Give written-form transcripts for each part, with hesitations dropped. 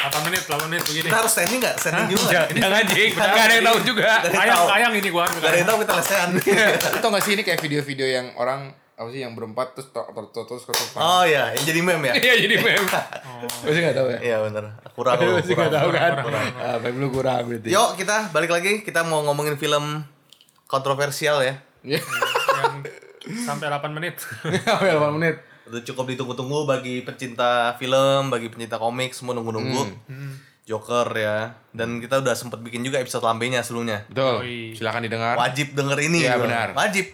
8 menit begini. Kita harus standing nggak? Standing juga nggak? Jangan anjing, nggak ada yang tahu juga. Kayang ini gua. Gak ada yang tahu kita lesehan. Atau nggak sih ini kayak video-video yang orang apa sih yang berempat terus ketutup. Oh iya, yang jadi meme ya? Iya jadi meme. Masih nggak tahu ya? Iya benar. Kurang. Masih nggak tahu kan? kurang. Meme lu kurang berarti. Yuk kita balik lagi. Kita mau ngomongin film kontroversial ya. Yang sampai 8 menit. Sampai 8 menit. Udah cukup ditunggu-tunggu bagi pecinta film, bagi pecinta komik, semua nunggu-nunggu. Joker ya. Dan kita udah sempet bikin juga episode lambenya sebelumnya. Betul. Yoi. Silakan didengar. Wajib denger ini. Iya, bro. benar. Wajib.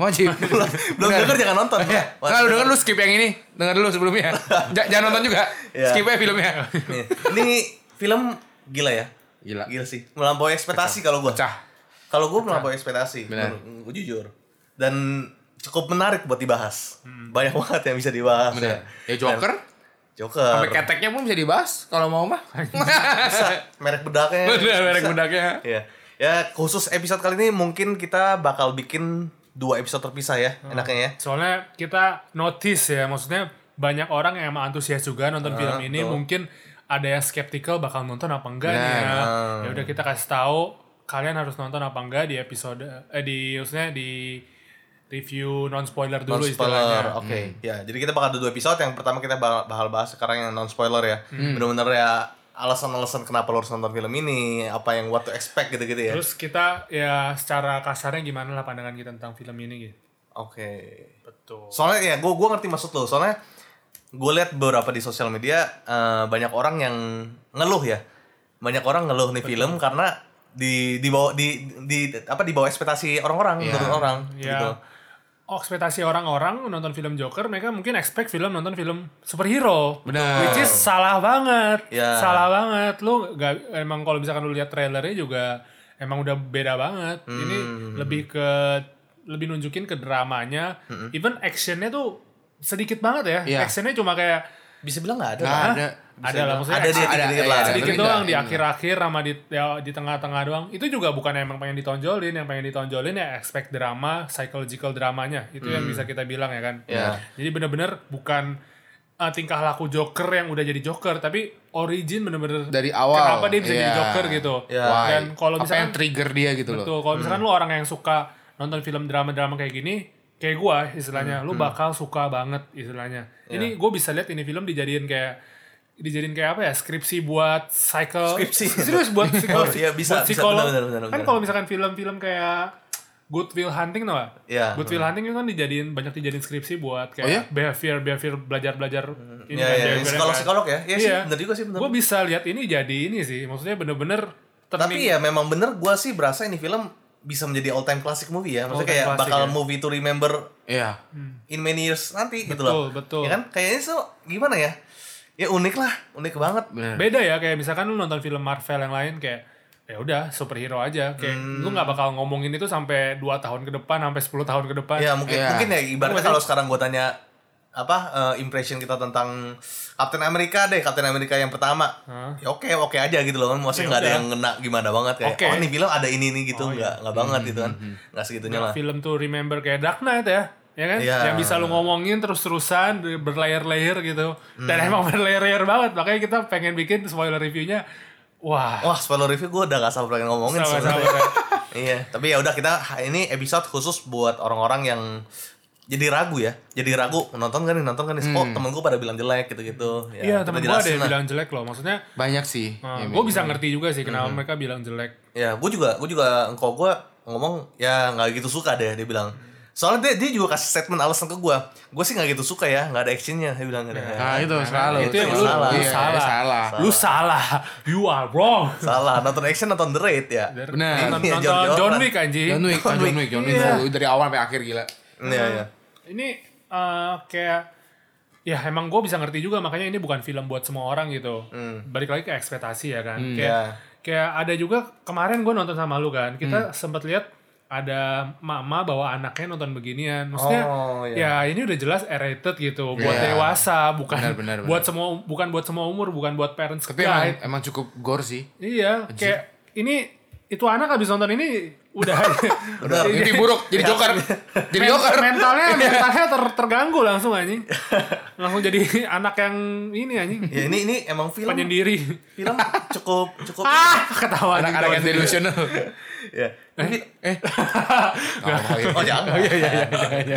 Belum Benar. denger jangan nonton. Kalau denger lu skip yang ini, denger dulu sebelumnya. Jangan nonton juga. Iya. Skip aja filmnya. Nih, ini film gila ya. Gila. Gila sih. Melampaui ekspektasi kalau gua. Pecah. Kalau gue melampaui ekspektasi, Benar. gue jujur. Dan cukup menarik buat dibahas. Banyak banget yang bisa dibahas. Bener. Ya Joker. Joker. Sampai keteknya pun bisa dibahas kalau mau mah. Bisa. Merek bedaknya. Bener, merek Bisa. bedaknya. Iya. Ya khusus episode kali ini mungkin kita bakal bikin 2 episode terpisah ya. Enaknya ya. Soalnya kita notice ya, maksudnya banyak orang yang emang antusias juga nonton film ini. betul. Mungkin ada yang skeptical bakal nonton apa enggak nih ya. Ya udah kita kasih tahu kalian harus nonton apa enggak di episode maksudnya di review non spoiler dulu istilahnya. Oke. Ya, jadi kita bakal ada 2 episode. Yang pertama kita bakal bahas sekarang yang non spoiler ya. Bener-bener ya alasan-alasan kenapa lo harus nonton film ini, apa yang what to expect gitu-gitu ya. Terus kita ya secara kasarnya gimana lah pandangan kita tentang film ini gitu. Oke. Betul. Soalnya ya gue ngerti maksud lo. Soalnya gue lihat beberapa di sosial media banyak orang yang ngeluh ya. Banyak orang ngeluh nih film karena di bawah ekspektasi orang-orang menurut orang Ya. gitu. Ekspektasi orang-orang nonton film Joker, mereka mungkin expect nonton film superhero. Benar. Which is salah banget. Ya. Salah banget. Lu emang kalau misalkan lu lihat trailernya juga emang udah beda banget. Ini lebih nunjukin ke dramanya. Even actionnya tuh sedikit banget ya. Iya. Actionnya cuma kayak Bisa bilang nggak ada. Nggak lah. ada. ada lah maksudnya Ada dia dikit-dikit lah. sedikit tapi doang nggak di ini. akhir-akhir sama di tengah-tengah doang. Itu juga bukan emang pengen ditonjolin, yang pengen ditonjolin ya expect drama, psychological dramanya. Itu yang bisa kita bilang ya kan. Ya. Jadi bener-bener bukan tingkah laku Joker yang udah jadi Joker, tapi origin bener-bener Dari awal. kenapa dia bisa jadi Iya. Joker gitu. Iya. Why? Dan kalau apa yang misalkan trigger dia gitu loh. betul, kalau misalkan lu orang yang suka nonton film drama-drama kayak gini, kayak gua istilahnya, lu bakal suka banget istilahnya. Ini gua bisa lihat ini film dijadiin kayak apa ya, skripsi buat Skripsi. serius buat Oh, iya, bisa, buat bisa, psikolog. benar. Kan kalau misalkan film-film kayak Good Will Hunting tau gak? Iya. Good Will Hunting itu kan banyak dijadiin skripsi buat kayak Oh, iya? behavior belajar ini Iya, kan, iya, behavior psikolog ya. Iya sih, Iya. bener juga sih, bener. Gue bisa lihat ini jadi ini sih, maksudnya bener-bener Tapi ya memang bener gue sih berasa ini film bisa menjadi all time classic movie ya. Maksudnya All-time kayak classic, bakal ya. movie to remember Iya. in many years nanti gitu loh. Betul. Ya kan? Kayaknya so gimana ya? Ya unik lah, unik banget. Bener. beda ya, kayak misalkan lu nonton film Marvel yang lain kayak ya udah superhero aja, kayak lu nggak bakal ngomongin itu sampai 2 tahun ke depan, sampai 10 tahun ke depan. Ya mungkin Iya. mungkin ya ibaratnya kalau sekarang gue tanya impression kita tentang Captain America yang pertama. Ya oke aja gitu loh kan. Maksudnya nggak ada yang ngena gimana banget kayak Oke. oh nih film ada ini gitu nggak banget gitu kan. Nggak segitunya lah. Film tuh remember kayak Dark Knight ya kan? Iya. Yang bisa lu ngomongin terus-terusan berlayer-layer gitu. Dan emang berlayer-layer banget, makanya kita pengen bikin spoiler reviewnya. Wah, Spoiler review gue udah gak sabar pengen ngomongin Sama-sama. sebenarnya. Iya, tapi ya udah kita ini episode khusus buat orang-orang yang jadi ragu ya. Jadi ragu nonton kan nih. Oh, temen gue pada bilang jelek gitu-gitu. Ya, iya kita temen gue ada jelasin yang lah. bilang jelek loh. Maksudnya Banyak sih. gue bisa ngerti juga sih kenapa mereka bilang jelek. Ya, gue juga engkau gue ngomong ya nggak gitu suka deh dia bilang. Soalnya dia juga kasih statement alasan ke gue. Gue sih nggak gitu suka ya, nggak ada actionnya. Dia bilang gitu. Nah, itu selalu. Itu yang lu salah. Iya, salah. salah. Lu salah. You are wrong. Salah, nonton action nonton The Raid ya. Benar. Nonton Iya, John Wick anjing. John Wick. Iya. Dari awal sampai akhir gila. Iya. Ini kayak ya emang gue bisa ngerti juga, makanya ini bukan film buat semua orang gitu. Balik lagi ke ekspektasi ya kan. Kayak ada juga kemarin gue nonton sama lu kan, kita sempat lihat ada mama bawa anaknya nonton beginian. Maksudnya ya ini udah jelas R-rated gitu, buat dewasa, bukan Benar. buat semua umur, bukan buat parents Tapi guide. emang cukup gore sih. Iya, kayak itu anak habis nonton ini udah mimpi buruk jadi Joker. Jadi Joker. mentalnya terganggu langsung anjing. Langsung jadi anak yang ini anjing. Ya ini emang film penyendiri. Film cukup Ketawa Anak-anak yang delusional. ya. Oh jangan. Iya.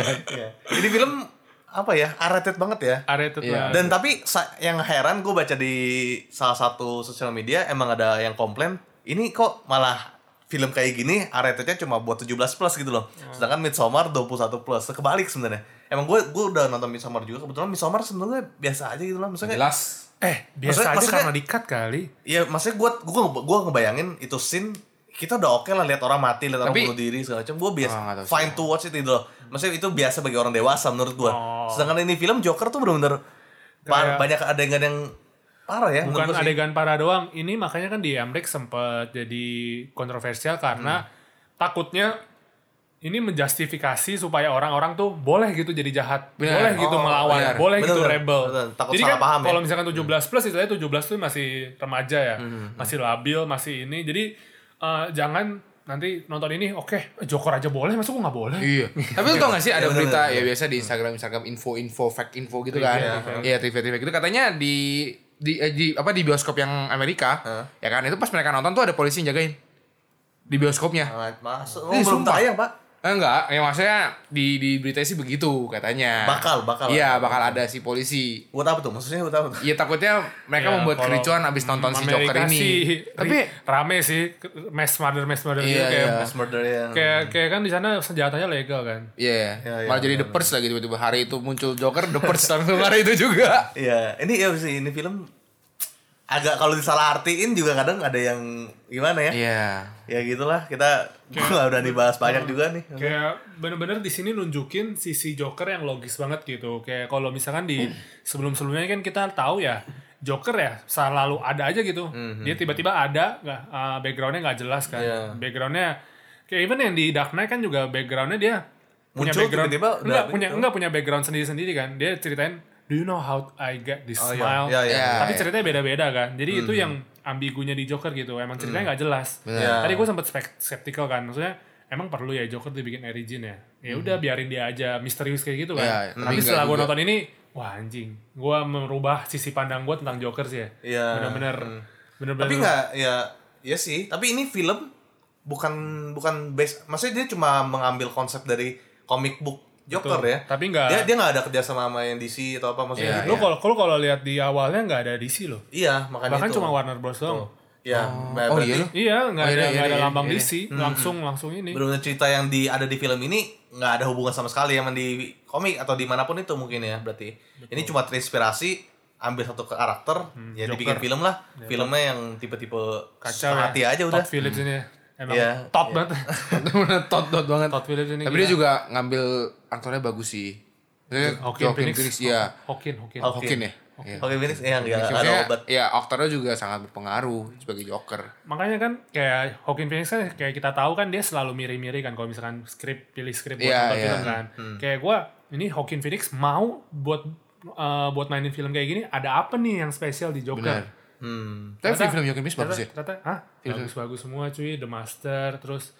Ini film apa ya? R-rated banget ya. R-rated Iya. Dan tapi yang heran gue baca di salah satu sosial media emang ada yang komplain, ini kok malah film kayak gini R-rated-nya cuma buat 17 plus gitu loh. Sedangkan Midsommar 21 plus. Kebalik sebenarnya. Emang gue udah nonton Midsommar juga. Kebetulan Midsommar sebenarnya biasa aja gitu loh. Maksudnya Jelas. biasa aja karena dikat kali. iya, maksudnya gue ngebayangin itu scene kita udah oke lah lihat orang mati, lihat orang Tapi- bunuh diri segala macam. Gue biasa nggak tahu sih. fine to watch itu loh. Maksudnya itu biasa bagi orang dewasa menurut gue. Sedangkan ini film Joker tuh bener-bener banyak adegan yang parah ya. Bukan menurut gua sih. adegan parah doang. Ini makanya kan di Amrik sempat jadi kontroversial karena takutnya ini menjustifikasi supaya orang-orang tuh boleh gitu jadi jahat, Bener. boleh gitu Oh, melawan, bener. boleh gitu Bener. rebel. Bener. Takut Jadi salah kan paham ya. kalau misalkan 17 plus istilahnya 17 tuh masih remaja ya, masih labil, masih ini. Jadi jangan nanti nonton ini, oke, Joker aja boleh, masa gua nggak boleh? Iya. Tapi lu tau gak sih ada Iya, berita bener. ya biasa di Instagram info fake info gitu kan. Iya, trivia gitu katanya di bioskop yang Amerika, ya kan itu pas mereka nonton tuh ada polisi yang jagain di bioskopnya. Masuk. Ih, Belum sumpah. tayang, Pak. Enggak, ya maksudnya di berita sih begitu katanya. Bakal. Iya, bakal ada si polisi. Buat apa tuh? Maksudnya buat apa tuh? Iya takutnya mereka Ya, membuat kalau kericuan abis nonton si Amerika Joker ini. sih, Tapi rame sih, mass murder gitu Iya, kayak iya. Mass murder yang kayak kan di sana senjatanya legal kan. iya, Iya, malah jadi The Purge lagi tiba-tiba hari itu muncul Joker, The Purge langsung hari itu juga. Iya, ini ya sih ini film agak kalau disalah artiin juga kadang ada yang gimana ya? Iya. Ya gitulah, kita udah dibahas banyak juga nih. Kayak bener-bener di sini nunjukin sisi Joker yang logis banget gitu. Kayak kalau misalkan di sebelum-sebelumnya kan kita tahu ya Joker ya selalu ada aja gitu. Dia tiba-tiba ada, nggak backgroundnya nggak jelas kan. Iya. Backgroundnya kayak even yang di Dark Knight kan juga backgroundnya dia punya Muncul background tiba-tiba udah enggak punya background sendiri-sendiri kan. Dia ceritain, do you know how I get this Oh, smile? iya. Tapi ceritanya beda-beda kan. Jadi itu yang ambigunya di Joker gitu. Emang ceritanya nggak jelas. Iya. Tadi gue sempet skeptikal kan. Maksudnya emang perlu ya Joker dibikin origin ya? Ya udah biarin dia aja misterius kayak gitu kan. Iya, Tapi tapi setelah nggak gue juga. nonton ini, wah anjing. Gue merubah sisi pandang gue tentang Joker sih ya. Iya. Bener-bener. Tapi nggak ya sih. Tapi ini film bukan base. Maksudnya dia cuma mengambil konsep dari comic book Joker Betul. ya. Tapi nggak. Dia nggak ada kerjasama sama yang DC atau apa maksudnya. Iya, gitu. Lo kalau lihat di awalnya nggak ada DC loh. Iya, makanya Bahkan itu. cuma Warner Bros doang. Ya, Oh berarti iya loh. Iya, nggak Oh, ada iya, nggak ada iya, lambang iya. DC. Langsung ini. benar cerita yang ada di film ini nggak ada hubungan sama sekali sama di komik atau dimanapun itu mungkin ya berarti. Ini cuma terinspirasi ambil satu karakter ya Joker. dibikin film lah. Filmnya yang tipe-tipe Kacau hati ya. aja udah. Todd Phillips ini ya. Emang Iya, tot iya. banget. Bener-bener tot banget. Todd Phillips ini. Tapi gila. dia juga ngambil aktornya bagus sih. Joaquin Phoenix. iya. Hokin. Hokin ya. Iya. Oke, Phoenix yang nggak ada Maksudnya, obat. ya aktornya juga sangat berpengaruh sebagai Joker. Makanya kan kayak Joaquin Phoenix kan kayak kita tahu kan dia selalu miri-miri kan kalau misalkan pilih skrip buat Iya, nonton iya. film kan. Kayak gue ini Joaquin Phoenix mau buat mainin film kayak gini ada apa nih yang spesial di Joker? Benar. Tapi Ternyata- film Joaquin Phoenix bagus ya. Ternyata, bagus semua cuy. The Master, terus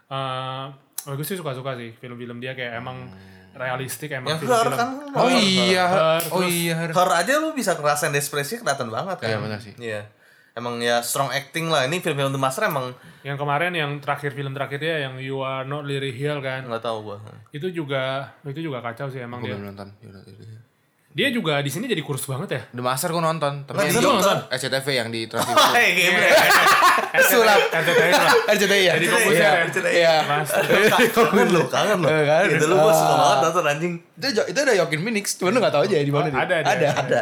gue sih suka-suka sih film-film dia kayak emang realistik emang Yang Her kan. Oh iya. Her, Oh terus- iya. Her aja lu bisa ngerasain ekspresi kelihatan banget kan. Iya, benar sih. Iya. Emang ya strong acting lah. Ini film-film The Master emang Yang kemarin yang film terakhir dia yang You Are Not Larry Hill kan. nggak tahu gua. Itu juga kacau sih emang Gue dia. belum nonton. Dia juga di sini jadi kurus banget ya. The Master gue nonton, tapi Master yang di lu nonton? SCTV yang di Trans Hei, geblek. Sulap. RCTI lah. RCTI ya. Jadi komposer ya. Iya. Kangen lu. Kan? Itu lu gua suka banget nonton anjing. Itu ada Joaquin Phoenix, cuman lu nggak tahu aja di mana dia. Ada.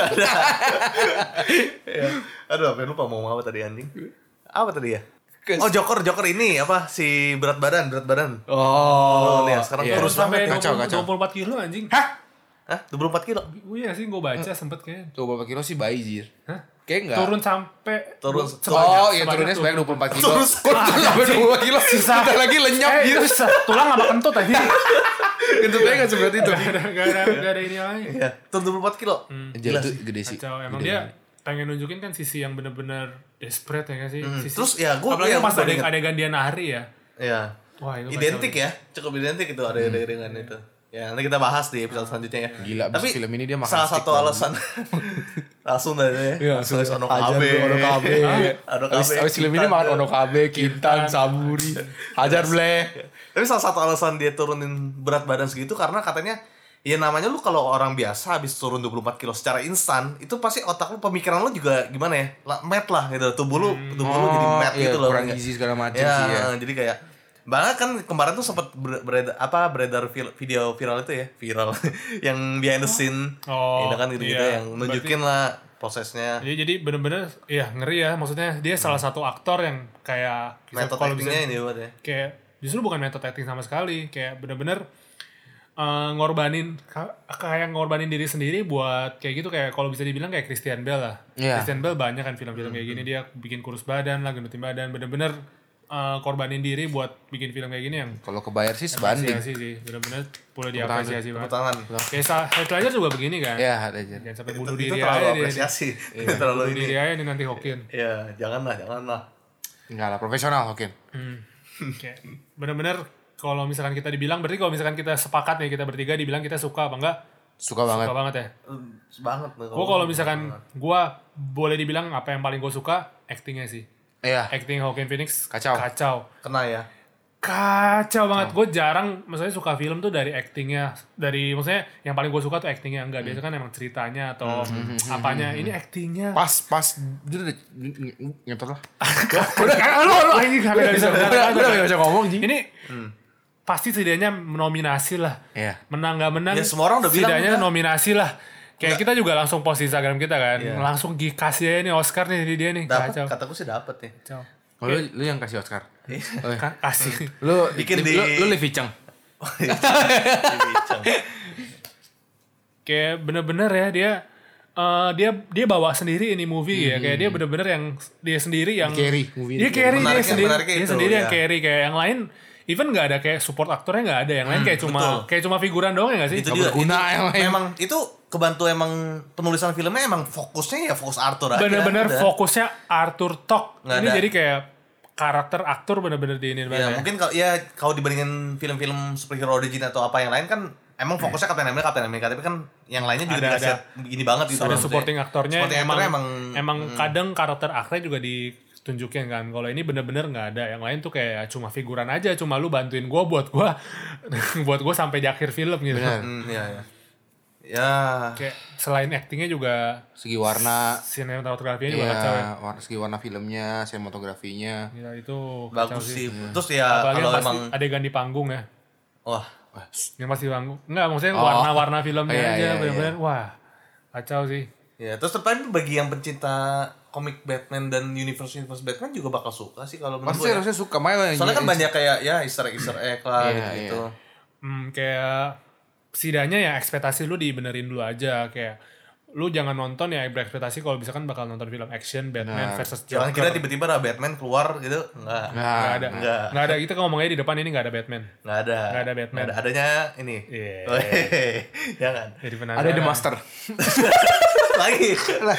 Aduh, apa lupa mau ngomong apa tadi anjing? Apa tadi ya? Oh, Joker ini apa si berat badan. Oh, nih sekarang iya. kurus Sampai banget ya. Kacau. 24 kilo anjing. Hah? 24 kilo? Iya sih gue baca sempet kayak. Tuh berapa kilo sih bayi Jir? Hah? Kayak enggak. Turun sampai Turun. Oh iya turunnya sebanyak 24 kilo. Kok turun sampai 24 kilo? Sisa lagi lenyap Jir. Itu tulang sama kentut aja. Kentutnya nggak seperti itu. Gak ada ini lagi. Iya, turun 24 kilo. Jadi itu gede sih. Kacau. Emang dia pengen nunjukin kan sisi yang bener-bener desperate ya kan sih. Sisi, Terus ya gue apalagi pas adegan dia nari ya. Iya. Wah, itu identik ya, cukup identik itu ada dengan itu. Ya nanti kita bahas di episode selanjutnya ya. Gila, tapi film ini dia makan salah stick satu alasan langsung aja ya. langsung Ono Kabe. Abis film ini makan Ono Kabe, Kintan, Saburi, hajar bleh. Tapi salah satu alasan dia turunin berat badan segitu karena katanya ya namanya lu kalau orang biasa habis turun 24 kilo secara instan, itu pasti otak lu, pemikiran lu juga gimana ya? Mat lah gitu. Tubuh lu jadi mat gitu loh. Kurang gizi segala macam ya, sih ya. Jadi kayak banget kan kemarin tuh sempat beredar video viral itu ya, viral yang behind the scene. Itu kan gitu-gitu yang nunjukin lah prosesnya. Jadi bener-bener ya ngeri ya, maksudnya dia salah satu aktor yang kayak metode actingnya ini buat ya. Kayak justru bukan metode acting sama sekali, kayak bener-bener ngorbanin diri sendiri buat kayak gitu, kayak kalau bisa dibilang kayak Christian Bale lah. Christian Bale banyak kan film-film kayak gini, dia bikin kurus badan lah, gendutin badan, bener-bener korbanin diri buat bikin film kayak gini yang kalau kebayar sih sebanding. Sih, bener-bener boleh diapresiasi banget. Tangan. Kayak Heath Ledger juga begini kan. Iya, Heath Ledger. Jangan sampai bunuh diri aja dia. Apresiasi. Terlalu bunuh diri aja nih nanti Hokin. Iya, janganlah. Enggak lah, profesional Hokin. Kayak bener-bener kalau misalkan kita dibilang, berarti kalau misalkan kita sepakat nih, kita bertiga dibilang kita suka apa enggak? Suka banget. Suka banget ya? Banget. Gue kalau misalkan gue boleh dibilang apa yang paling gue suka, actingnya sih. Iya. Acting Joaquin Phoenix Kacau. Kena ya? Kacau banget. Gue jarang, maksudnya suka film tuh dari actingnya. Maksudnya yang paling gue suka tuh actingnya. Enggak, biasa kan emang ceritanya atau apanya. Ini actingnya. Pas. Dia udah ngetot lah. Udah, ini gak bisa ngomong. Ini pasti setidaknya nominasi lah. Iya. Menang gak menang. Ya semua orang udah bilang. Setidaknya nominasi lah. Kayak kita juga langsung post di Instagram kita kan. Langsung kasih aja nih Oscar nih dia nih. Dapat, kataku sih dapet nih. Kacau. Oh, lu yang kasih Oscar. Kasih. Lu bikin lu Levi Chang. Kayak bener-bener ya dia bawa sendiri ini movie ya, kayak dia bener-bener yang dia sendiri yang carry movie. Dia carry dia sendiri yang ya. carry, kayak yang lain even nggak ada kayak support aktornya, nggak ada, yang lain kayak cuma figuran doang ya nggak sih? Itu dia. Berguna yang lain. Memang itu kebantu emang penulisan filmnya, emang fokusnya ya fokus Arthur aja. Bener-bener fokusnya Arthur Tok. Nggak ini ada. jadi kayak karakter aktor bener-bener diinin Ya, banget. mungkin kalau dibandingin film-film superhero origin atau apa yang lain kan emang fokusnya Captain America, tapi kan yang lainnya juga dikasih begini banget gitu. Ada supporting aktornya, emang Hmm. kadang karakter aktornya juga ditunjukin kan. Kalau ini bener-bener nggak ada. Yang lain tuh kayak cuma figuran aja, cuma lu bantuin gue buat gue sampai di akhir film gitu. Ya. Kayak selain actingnya juga Segi warna, sinematografinya juga kacau ya. Segi warna filmnya, sinematografinya. Gila, itu Bagus sih. Terus ya apalagi kalau pasti emang adegan di panggung ya. wah, Yang pasti panggung. Enggak, maksudnya warna-warna filmnya aja iya. bener-bener wah. Kacau sih. ya terus terpain bagi yang pencinta komik Batman dan universe Batman juga bakal suka sih kalau menurut Pasti gue. harusnya suka malah. Soalnya kan banyak kayak ya Easter egg lah gitu. Kayak setidaknya ya ekspektasi lu dibenerin dulu aja, kayak lu jangan nonton ya berekspektasi kalau misalkan bakal nonton film action Batman versus Jangan Joker. kira tiba-tiba ada Batman keluar gitu. Enggak. Nggak ada. Kita ngomongnya di depan ini nggak ada Batman. Nggak ada Batman. Adanya ini. Iya. Jangan. Jadi penasaran. Ada The Master. lagi.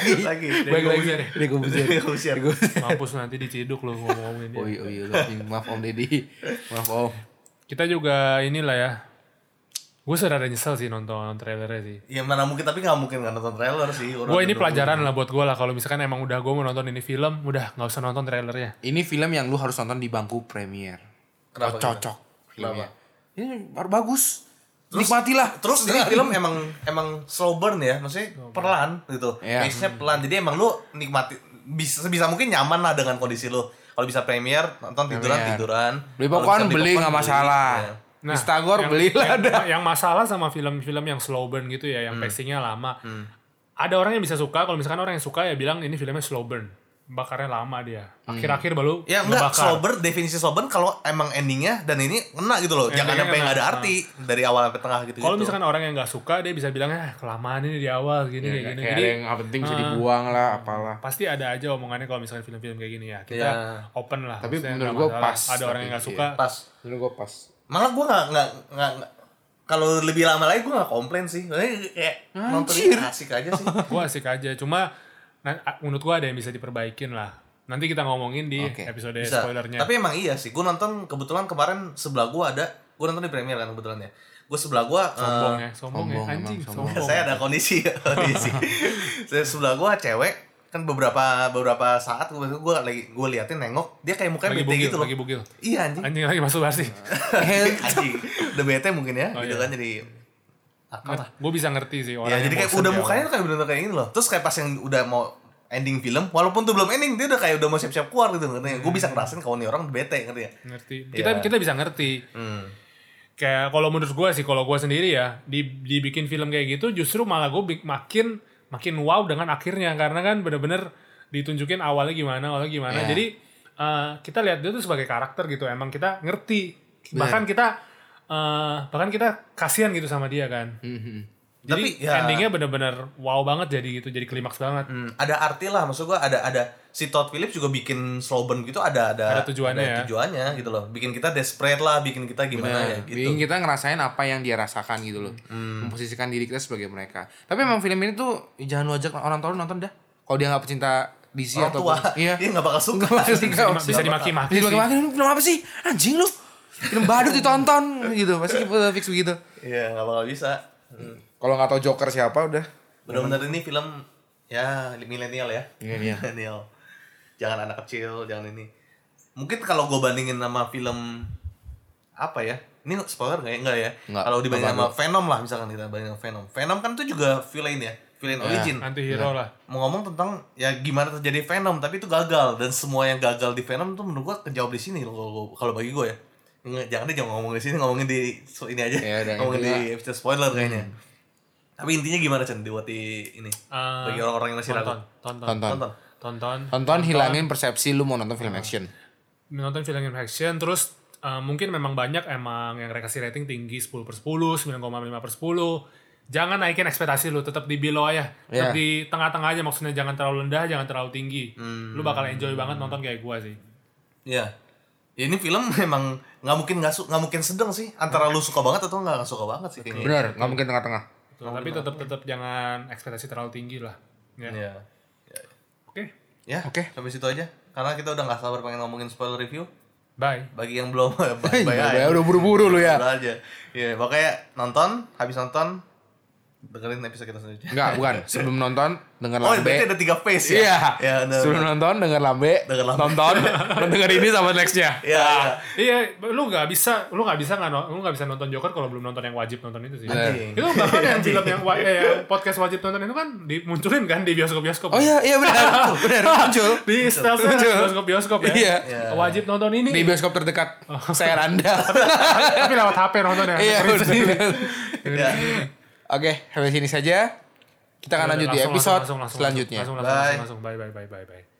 Dia gue Mampus nanti diciduk lu ngomongin dia. Oh iya, maaf Om Deddy. Maaf Om. Kita juga inilah ya. Gue sudah ada nyesel sih nonton trailernya sih. Ya mana mungkin, tapi nggak mungkin nggak nonton trailer sih. Gue ini pelajaran lah buat gue lah, kalau misalkan emang udah gue mau nonton ini film, udah nggak usah nonton trailernya. Ini film yang lu harus nonton di bangku premier. Kenapa cocok filmnya. Ini baru bagus. Nikmatilah. Terus ini film emang slow burn ya, maksudnya perlahan gitu. Pace-nya pelan. Jadi emang lu nikmati bisa mungkin nyaman lah dengan kondisi lu. Kalau bisa premier, nonton tiduran. Beli popcorn beli nggak masalah. Ya. Nah, Stagor belilah ada. Yang masalah sama film-film yang slow burn gitu ya, yang pacingnya lama. Ada orang yang bisa suka, kalau misalkan orang yang suka ya bilang ini filmnya slow burn. Bakarnya lama dia. Akhir-akhir baru ya enggak, slow burn, definisi slow burn kalau emang endingnya dan ini kena gitu loh. Jangan sampai nggak ada arti dari awal sampai tengah gitu. Kalau misalkan orang yang nggak suka, dia bisa bilang kelamaan ini di awal gini kayak gini. Jadi yang nggak penting bisa dibuang lah, apalah. Pasti ada aja omongannya kalau misalkan film-film kayak gini ya. Kita open lah. Tapi maksudnya menurut gue pas. Ada orang yang nggak suka. Pas. Menurut gue pas. Malah gue nggak kalau lebih lama lagi gue nggak komplain sih. Kayak nonton ini asik aja sih. Gue asik aja. Cuma menurut gue ada yang bisa diperbaikin lah. Nanti kita ngomongin di episode Bisa. spoilernya. Tapi emang iya sih, gue nonton kebetulan kemarin sebelah gue ada, gue nonton di premier kan kebetulan ya. Gue sebelah gue sombong ya anjing, sombong. saya ada kondisi. Saya sebelah gue cewek kan beberapa saat gue liatin nengok dia kayak mukanya bete gitu loh. Lagi bugil. Iya anjing. Anjing lagi masuk basi. Anjing. Udah bete mungkin ya, gitu kan jadi Gue bisa ngerti sih orang. Ya jadi kayak udah mukanya tuh kayak bener-bener kayak gini loh. Terus kayak pas yang udah mau ending film, walaupun tuh belum ending, dia udah kayak udah mau siap-siap keluar gitu ngerti. Gue bisa ngerasain kalau nih orang bete ngerti ya. Ngerti. Kita bisa ngerti. Kayak kalau menurut gue sih, kalau gue sendiri ya dibikin film kayak gitu justru malah gue makin wow dengan akhirnya, karena kan bener-bener ditunjukin awalnya gimana. Jadi kita lihat dia tuh sebagai karakter gitu, emang kita ngerti. Bahkan kita kasihan gitu sama dia kan. Jadi tapi endingnya bener-bener wow banget, jadi klimaks banget. Ada arti lah, maksud gue ada si Todd Phillips juga bikin slow burn gitu ada tujuannya gitu loh, bikin kita desperate lah, bikin kita gimana ya gitu. Bikin kita ngerasain apa yang dia rasakan gitu loh, memposisikan diri kita sebagai mereka. Tapi emang film ini tuh jangan lu ajak orang tua nonton dah, kalau dia nggak pecinta DC orang atau tua, iya dia nggak bakal suka. Bisa dimaki-maki. Film apa sih? Anjing lu. Film badut ditonton gitu, pasti fix begitu. Iya, nggak bakal bisa. Kalau nggak tahu Joker siapa udah. Benar-benar ini film ya milenial ya. Milenial. Jangan anak kecil, jangan ini. Mungkin kalau gue bandingin sama film apa ya? Ini spoiler enggak ya? Kalau dibandingin sama Venom lah, misalkan kita bandingin sama Venom. Venom kan itu juga villain ya, villain origin. Anti-hero lah. Mau ngomong tentang ya gimana terjadi Venom, tapi itu gagal, dan semua yang gagal di Venom tuh menurut gue kejawab di sini loh kalau bagi gue ya. Jangan ngomong di sini, ngomongin di ini aja. Ngomongin di episode spoiler kayaknya. Tapi intinya gimana Chan buat di ini bagi orang-orang yang masih ragu? Tonton, hilangin persepsi lu mau nonton film action. Nonton film action, terus mungkin memang banyak emang yang kasih rating tinggi 10/10, 9,5/10. Jangan naikin ekspektasi lu, tetap di below aja. Tetap di tengah-tengah aja, maksudnya jangan terlalu rendah, jangan terlalu tinggi. Lu bakal enjoy banget nonton kayak gua sih. Iya. Ya, ini film memang nggak mungkin sedang sih, antara lu suka banget atau nggak suka banget sih kayaknya. Bener, nggak mungkin tengah-tengah. Tapi tetap jangan ekspektasi terlalu tinggi lah. Iya. Oke. Sampai situ aja. Karena kita udah nggak sabar pengen ngomongin spoiler review. Bye. Bagi yang belum, ya udah buru-buru lu ya. Udah aja. Iya, makanya habis nonton dengerin episode kita selanjutnya. Enggak, bukan. Sebelum nonton denger Oh, Lambe. berarti ada 3 phase ya? Iya. Ya, sebelum nonton denger Lambe. Nonton dan denger ini sama nextnya. Iya. Iya, lu nggak bisa nonton Joker kalau belum nonton yang wajib nonton itu sih. Anjing. Itu bahkan yang film yang podcast wajib nonton itu kan dimunculin kan di bioskop-bioskop. Oh iya benar. Benar muncul. Di bioskop-bioskop ya. Iya. Wajib nonton ini. Di bioskop terdekat saya Anda. Tapi lewat HP nontonnya. Iya. Iya. Oke, sampai sini saja. Kita akan lanjut di episode selanjutnya. Langsung. Bye.